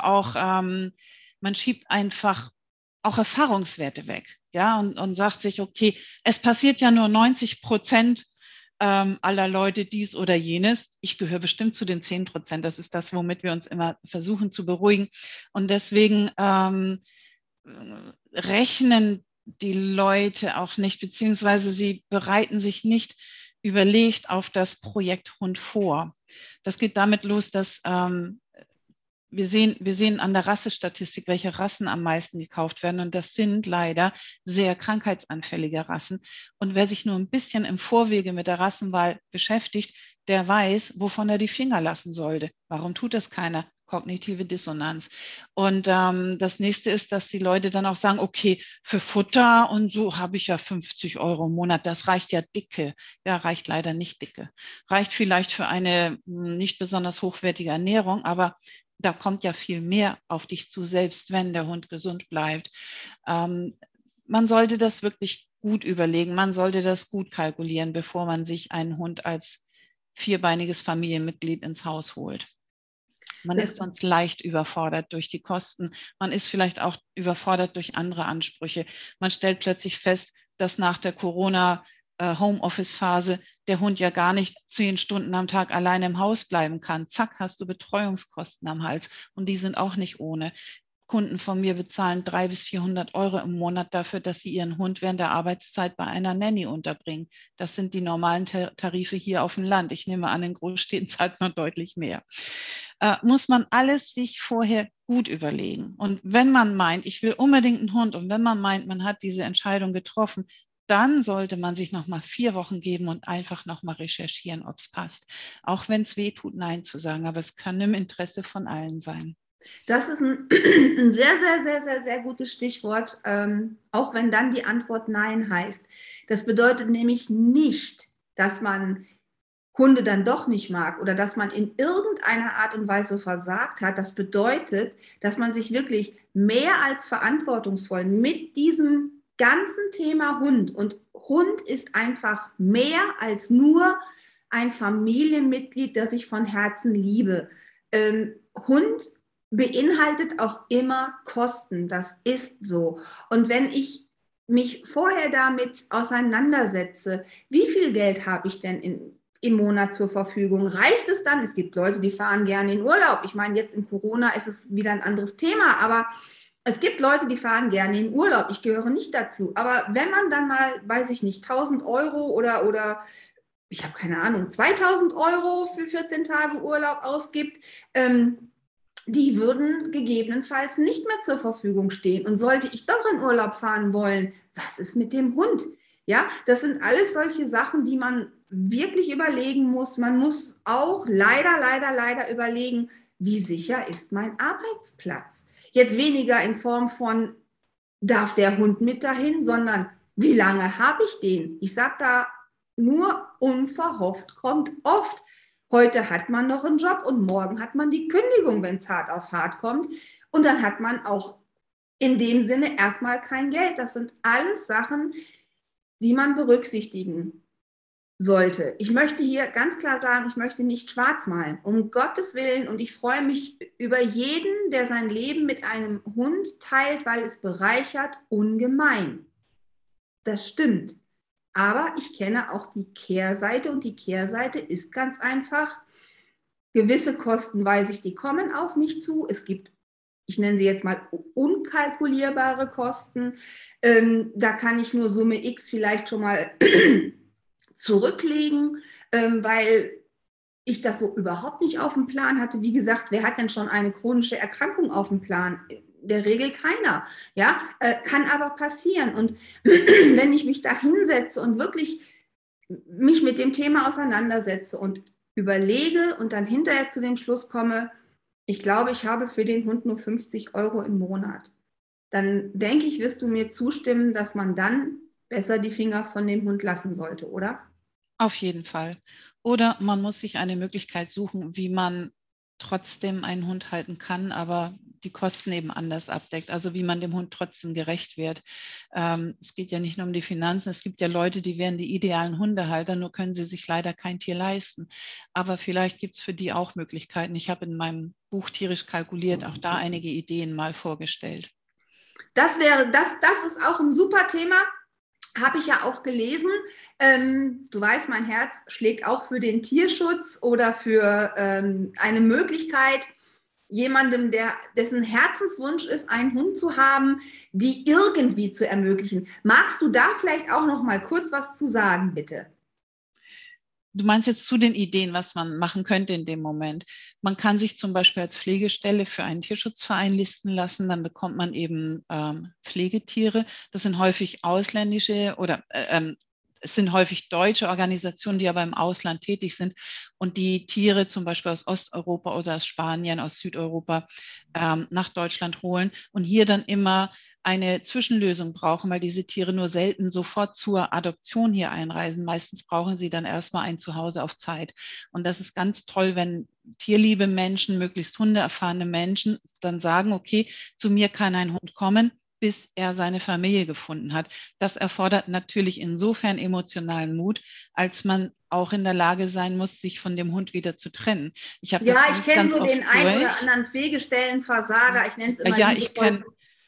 auch Erfahrungswerte weg, ja, und sagt sich, okay, es passiert ja nur 90% aller Leute dies oder jenes. Ich gehöre bestimmt zu den 10%. Das ist das, womit wir uns immer versuchen zu beruhigen. Und deswegen rechnen die Leute auch nicht, beziehungsweise sie bereiten sich nicht überlegt auf das Projekt Hund vor. Das geht damit los, dass wir sehen an der Rassestatistik, welche Rassen am meisten gekauft werden. Und das sind leider sehr krankheitsanfällige Rassen. Und wer sich nur ein bisschen im Vorwege mit der Rassenwahl beschäftigt, der weiß, wovon er die Finger lassen sollte. Warum tut das keiner? Kognitive Dissonanz. Und das nächste ist, dass die Leute dann auch sagen, okay, für Futter und so habe ich ja 50 € im Monat. Das reicht ja dicke. Ja, reicht leider nicht dicke. Reicht vielleicht für eine nicht besonders hochwertige Ernährung, aber da kommt ja viel mehr auf dich zu, selbst wenn der Hund gesund bleibt. Man sollte das wirklich gut überlegen, man sollte das gut kalkulieren, bevor man sich einen Hund als vierbeiniges Familienmitglied ins Haus holt. Man ist sonst leicht überfordert durch die Kosten. Man ist vielleicht auch überfordert durch andere Ansprüche. Man stellt plötzlich fest, dass nach der Corona-Homeoffice-Phase der Hund ja gar nicht 10 Stunden am Tag alleine im Haus bleiben kann. Zack, hast du Betreuungskosten am Hals. Und die sind auch nicht ohne. Kunden von mir bezahlen 300 bis 400 € im Monat dafür, dass sie ihren Hund während der Arbeitszeit bei einer Nanny unterbringen. Das sind die normalen Tarife hier auf dem Land. Ich nehme an, in Großstädten zahlt man deutlich mehr. Muss man alles sich vorher gut überlegen. Und wenn man meint, ich will unbedingt einen Hund, und wenn man meint, man hat diese Entscheidung getroffen, dann sollte man sich nochmal 4 Wochen geben und einfach nochmal recherchieren, ob es passt. Auch wenn es weh tut, Nein zu sagen, aber es kann im Interesse von allen sein. Das ist ein sehr, sehr, sehr, sehr, sehr gutes Stichwort, auch wenn dann die Antwort Nein heißt. Das bedeutet nämlich nicht, dass man Hunde dann doch nicht mag oder dass man in irgendeiner Art und Weise versagt hat. Das bedeutet, dass man sich wirklich mehr als verantwortungsvoll mit diesem ganzen Thema Hund, und Hund ist einfach mehr als nur ein Familienmitglied, das ich von Herzen liebe. Hund beinhaltet auch immer Kosten, das ist so. Und wenn ich mich vorher damit auseinandersetze, wie viel Geld habe ich denn im Monat zur Verfügung? Reicht es dann? Es gibt Leute, die fahren gerne in Urlaub. Ich meine, jetzt in Corona ist es wieder ein anderes Thema, aber es gibt Leute, die fahren gerne in Urlaub. Ich gehöre nicht dazu. Aber wenn man dann mal, weiß ich nicht, 1.000 € oder ich habe keine Ahnung, 2.000 € für 14 Tage Urlaub ausgibt, die würden gegebenenfalls nicht mehr zur Verfügung stehen. Und sollte ich doch in Urlaub fahren wollen, was ist mit dem Hund? Ja, das sind alles solche Sachen, die man wirklich überlegen muss. Man muss auch leider überlegen, wie sicher ist mein Arbeitsplatz? Jetzt weniger in Form von, darf der Hund mit dahin, sondern wie lange habe ich den? Ich sage da nur, unverhofft kommt oft. Heute hat man noch einen Job und morgen hat man die Kündigung, wenn es hart auf hart kommt. Und dann hat man auch in dem Sinne erstmal kein Geld. Das sind alles Sachen, die man berücksichtigen sollte. Ich möchte hier ganz klar sagen, ich möchte nicht schwarz malen, um Gottes Willen. Und ich freue mich über jeden, der sein Leben mit einem Hund teilt, weil es bereichert ungemein. Das stimmt. Aber ich kenne auch die Kehrseite, und die Kehrseite ist ganz einfach, gewisse Kosten weiß ich, die kommen auf mich zu. Es gibt, ich nenne sie jetzt mal unkalkulierbare Kosten. Da kann ich nur Summe X vielleicht schon mal zurücklegen, weil ich das so überhaupt nicht auf dem Plan hatte. Wie gesagt, wer hat denn schon eine chronische Erkrankung auf dem Plan? In der Regel keiner. Ja, kann aber passieren. Und wenn ich mich da hinsetze und wirklich mich mit dem Thema auseinandersetze und überlege und dann hinterher zu dem Schluss komme, ich glaube, ich habe für den Hund nur 50 € im Monat, dann denke ich, wirst du mir zustimmen, dass man dann besser die Finger von dem Hund lassen sollte, oder? Auf jeden Fall. Oder man muss sich eine Möglichkeit suchen, wie man trotzdem einen Hund halten kann, aber die Kosten eben anders abdeckt. Also wie man dem Hund trotzdem gerecht wird. Es geht ja nicht nur um die Finanzen. Es gibt ja Leute, die wären die idealen Hundehalter, nur können sie sich leider kein Tier leisten. Aber vielleicht gibt es für die auch Möglichkeiten. Ich habe in meinem Buch Tierisch kalkuliert auch da einige Ideen mal vorgestellt. Das ist auch ein super Thema. Habe ich ja auch gelesen. Du weißt, mein Herz schlägt auch für den Tierschutz oder für eine Möglichkeit, jemandem, dessen Herzenswunsch ist, einen Hund zu haben, die irgendwie zu ermöglichen. Magst du da vielleicht auch noch mal kurz was zu sagen, bitte? Du meinst jetzt zu den Ideen, was man machen könnte in dem Moment. Man kann sich zum Beispiel als Pflegestelle für einen Tierschutzverein listen lassen. Dann bekommt man eben Pflegetiere. Das sind häufig ausländische oder es sind häufig deutsche Organisationen, die aber im Ausland tätig sind und die Tiere zum Beispiel aus Osteuropa oder aus Spanien, aus Südeuropa nach Deutschland holen und hier dann immer eine Zwischenlösung brauchen, weil diese Tiere nur selten sofort zur Adoption hier einreisen. Meistens brauchen sie dann erstmal ein Zuhause auf Zeit. Und das ist ganz toll, wenn tierliebe Menschen, möglichst hundeerfahrene Menschen dann sagen, okay, zu mir kann ein Hund kommen, bis er seine Familie gefunden hat. Das erfordert natürlich insofern emotionalen Mut, als man auch in der Lage sein muss, sich von dem Hund wieder zu trennen. Ich habe das Ich ganz, kenne ganz so oft den ein oder durch. anderen Pflegestellenversager, ich nenne es immer Ja, ich liebevoll. kenne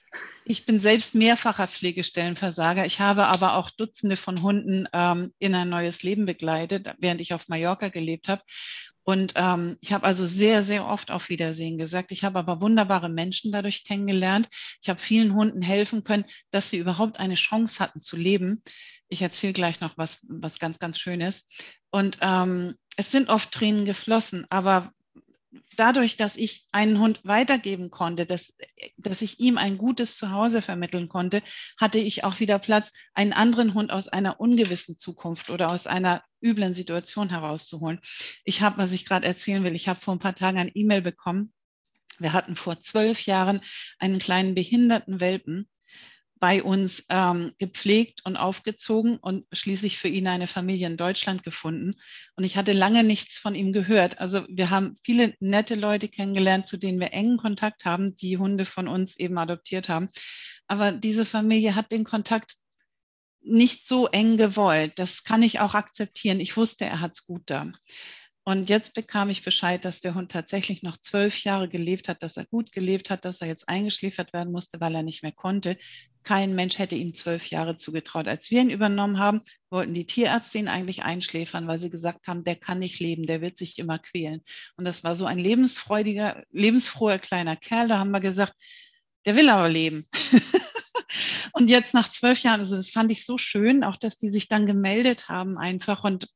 Ich bin selbst mehrfacher Pflegestellenversager. Ich habe aber auch Dutzende von Hunden in ein neues Leben begleitet, während ich auf Mallorca gelebt habe. Und ich habe also sehr, sehr oft auf Wiedersehen gesagt. Ich habe aber wunderbare Menschen dadurch kennengelernt. Ich habe vielen Hunden helfen können, dass sie überhaupt eine Chance hatten zu leben. Ich erzähle gleich noch was ganz, ganz Schönes. Und es sind oft Tränen geflossen, aber dadurch, dass ich einen Hund weitergeben konnte, dass ich ihm ein gutes Zuhause vermitteln konnte, hatte ich auch wieder Platz, einen anderen Hund aus einer ungewissen Zukunft oder aus einer üblen Situation herauszuholen. Was ich gerade erzählen will, ich habe vor ein paar Tagen ein E-Mail bekommen. Wir hatten vor 12 Jahren einen kleinen behinderten Welpen bei uns gepflegt und aufgezogen und schließlich für ihn eine Familie in Deutschland gefunden. Und ich hatte lange nichts von ihm gehört. Also wir haben viele nette Leute kennengelernt, zu denen wir engen Kontakt haben, die Hunde von uns eben adoptiert haben. Aber diese Familie hat den Kontakt nicht so eng gewollt. Das kann ich auch akzeptieren. Ich wusste, er hat es gut da. Und jetzt bekam ich Bescheid, dass der Hund tatsächlich noch 12 Jahre gelebt hat, dass er gut gelebt hat, dass er jetzt eingeschläfert werden musste, weil er nicht mehr konnte. Kein Mensch hätte ihm 12 Jahre zugetraut. Als wir ihn übernommen haben, wollten die Tierärzte ihn eigentlich einschläfern, weil sie gesagt haben, der kann nicht leben, der wird sich immer quälen. Und das war so ein lebensfroher kleiner Kerl. Da haben wir gesagt, der will aber leben. Und jetzt nach 12 Jahren, also das fand ich so schön, auch dass die sich dann gemeldet haben einfach und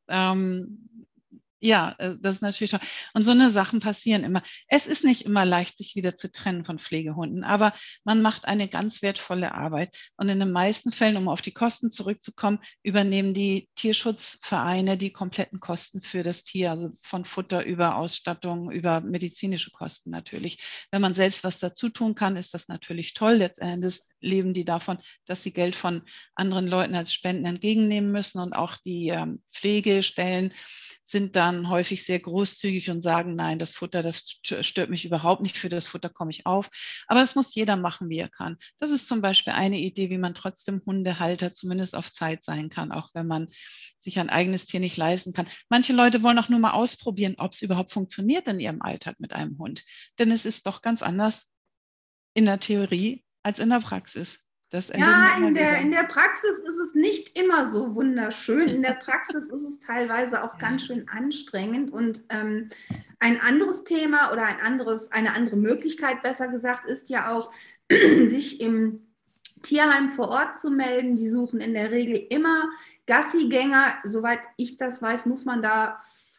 ja, das ist natürlich schon. Und so eine Sachen passieren immer. Es ist nicht immer leicht, sich wieder zu trennen von Pflegehunden, aber man macht eine ganz wertvolle Arbeit. Und in den meisten Fällen, um auf die Kosten zurückzukommen, übernehmen die Tierschutzvereine die kompletten Kosten für das Tier, also von Futter über Ausstattung, über medizinische Kosten natürlich. Wenn man selbst was dazu tun kann, ist das natürlich toll. Letztendlich leben die davon, dass sie Geld von anderen Leuten als Spenden entgegennehmen müssen und auch die Pflegestellen sind dann häufig sehr großzügig und sagen, nein, das Futter, das stört mich überhaupt nicht, für das Futter komme ich auf. Aber es muss jeder machen, wie er kann. Das ist zum Beispiel eine Idee, wie man trotzdem Hundehalter zumindest auf Zeit sein kann, auch wenn man sich ein eigenes Tier nicht leisten kann. Manche Leute wollen auch nur mal ausprobieren, ob es überhaupt funktioniert in ihrem Alltag mit einem Hund. Denn es ist doch ganz anders in der Theorie als in der Praxis. Das erleben wir Ja, immer wieder. in der Praxis ist es nicht immer so wunderschön. In der Praxis ist es teilweise auch ganz schön anstrengend. Und ein anderes Thema oder eine andere Möglichkeit, besser gesagt, ist ja auch, sich im Tierheim vor Ort zu melden. Die suchen in der Regel immer Gassigänger. Soweit ich das weiß, muss man da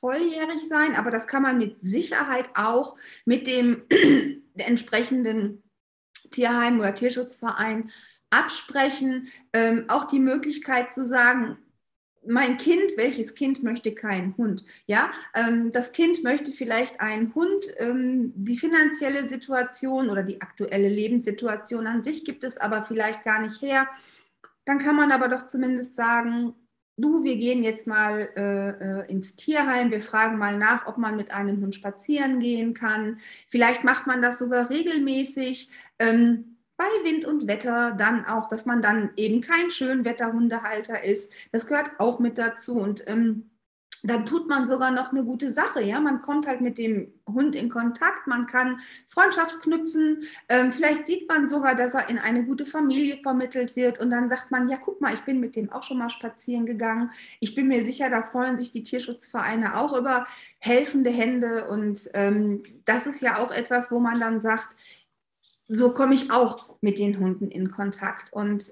volljährig sein, aber das kann man mit Sicherheit auch mit dem entsprechenden Tierheim oder Tierschutzverein absprechen. Auch die Möglichkeit zu sagen, mein Kind, welches Kind möchte keinen Hund? Ja, das Kind möchte vielleicht einen Hund. Die finanzielle Situation oder die aktuelle Lebenssituation an sich gibt es aber vielleicht gar nicht her. Dann kann man aber doch zumindest sagen, du, wir gehen jetzt mal ins Tierheim, wir fragen mal nach, ob man mit einem Hund spazieren gehen kann. Vielleicht macht man das sogar regelmäßig. Bei Wind und Wetter dann auch, dass man dann eben kein Schönwetterhundehalter ist. Das gehört auch mit dazu. Und dann tut man sogar noch eine gute Sache. Ja? Man kommt halt mit dem Hund in Kontakt, man kann Freundschaft knüpfen. Vielleicht sieht man sogar, dass er in eine gute Familie vermittelt wird. Und dann sagt man, ja, guck mal, ich bin mit dem auch schon mal spazieren gegangen. Ich bin mir sicher, da freuen sich die Tierschutzvereine auch über helfende Hände. Und das ist ja auch etwas, wo man dann sagt, so komme ich auch mit den Hunden in Kontakt. Und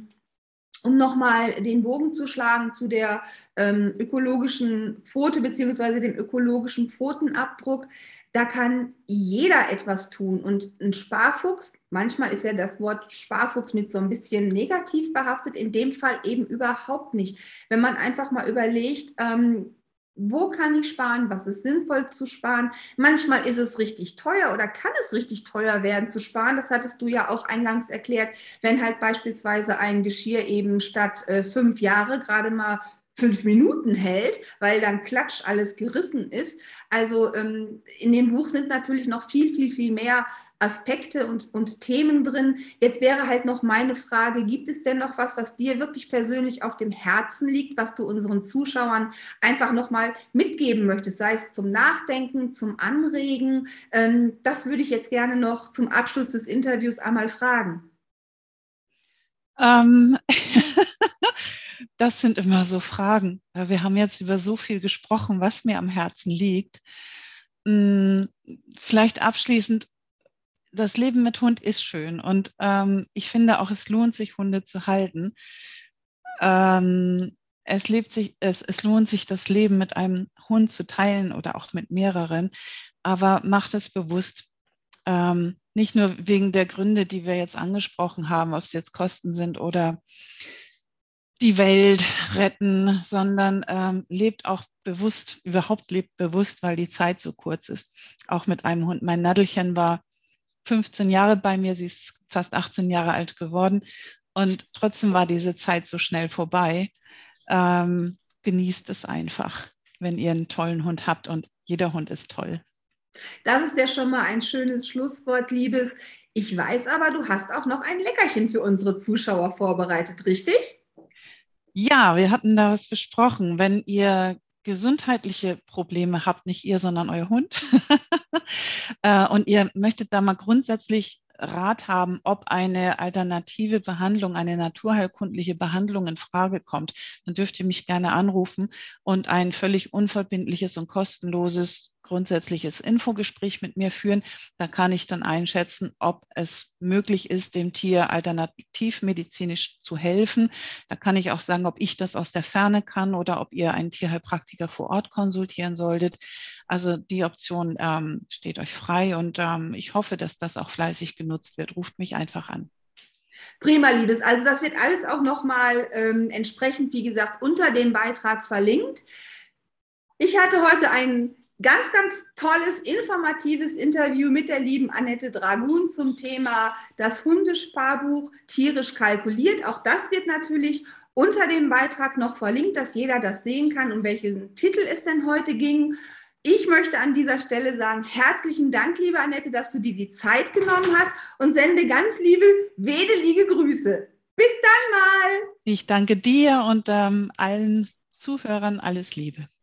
um nochmal den Bogen zu schlagen zu der ökologischen Pfote beziehungsweise dem ökologischen Pfotenabdruck, da kann jeder etwas tun. Und ein Sparfuchs, manchmal ist ja das Wort Sparfuchs mit so ein bisschen negativ behaftet, in dem Fall eben überhaupt nicht. Wenn man einfach mal überlegt, wo kann ich sparen? Was ist sinnvoll zu sparen? Manchmal ist es richtig teuer oder kann es richtig teuer werden zu sparen. Das hattest du ja auch eingangs erklärt, wenn halt beispielsweise ein Geschirr eben statt 5 Jahre gerade mal 5 Minuten hält, weil dann klatsch alles gerissen ist. Also in dem Buch sind natürlich noch viel, viel, viel mehr Aspekte und Themen drin. Jetzt wäre halt noch meine Frage, gibt es denn noch was, was dir wirklich persönlich auf dem Herzen liegt, was du unseren Zuschauern einfach nochmal mitgeben möchtest, sei es zum Nachdenken, zum Anregen? Das würde ich jetzt gerne noch zum Abschluss des Interviews einmal fragen. Das sind immer so Fragen. Wir haben jetzt über so viel gesprochen, was mir am Herzen liegt. Vielleicht abschließend, das Leben mit Hund ist schön und ich finde auch, es lohnt sich, Hunde zu halten. Es lohnt sich, das Leben mit einem Hund zu teilen oder auch mit mehreren, aber macht es bewusst. Nicht nur wegen der Gründe, die wir jetzt angesprochen haben, ob es jetzt Kosten sind oder die Welt retten, sondern lebt auch bewusst, überhaupt lebt bewusst, weil die Zeit so kurz ist. Auch mit einem Hund. Mein Nadelchen war 15 Jahre bei mir, sie ist fast 18 Jahre alt geworden und trotzdem war diese Zeit so schnell vorbei. Genießt es einfach, wenn ihr einen tollen Hund habt und jeder Hund ist toll. Das ist ja schon mal ein schönes Schlusswort, Liebes. Ich weiß aber, du hast auch noch ein Leckerchen für unsere Zuschauer vorbereitet, richtig? Ja, wir hatten da was besprochen. Wenn ihr gesundheitliche Probleme habt, nicht ihr, sondern euer Hund, und ihr möchtet da mal grundsätzlich Rat haben, ob eine alternative Behandlung, eine naturheilkundliche Behandlung in Frage kommt, dann dürft ihr mich gerne anrufen und ein völlig unverbindliches und kostenloses grundsätzliches Infogespräch mit mir führen. Da kann ich dann einschätzen, ob es möglich ist, dem Tier alternativmedizinisch zu helfen. Da kann ich auch sagen, ob ich das aus der Ferne kann oder ob ihr einen Tierheilpraktiker vor Ort konsultieren solltet. Also die Option steht euch frei und ich hoffe, dass das auch fleißig genutzt wird. Ruft mich einfach an. Prima, Liebes. Also das wird alles auch nochmal entsprechend, wie gesagt, unter dem Beitrag verlinkt. Ich hatte heute ein ganz, ganz tolles, informatives Interview mit der lieben Annette Dragun zum Thema das Hundesparbuch tierisch kalkuliert. Auch das wird natürlich unter dem Beitrag noch verlinkt, dass jeder das sehen kann, um welchen Titel es denn heute ging. Ich möchte an dieser Stelle sagen, herzlichen Dank, liebe Annette, dass du dir die Zeit genommen hast und sende ganz liebe, wedelige Grüße. Bis dann mal. Ich danke dir und allen Zuhörern alles Liebe.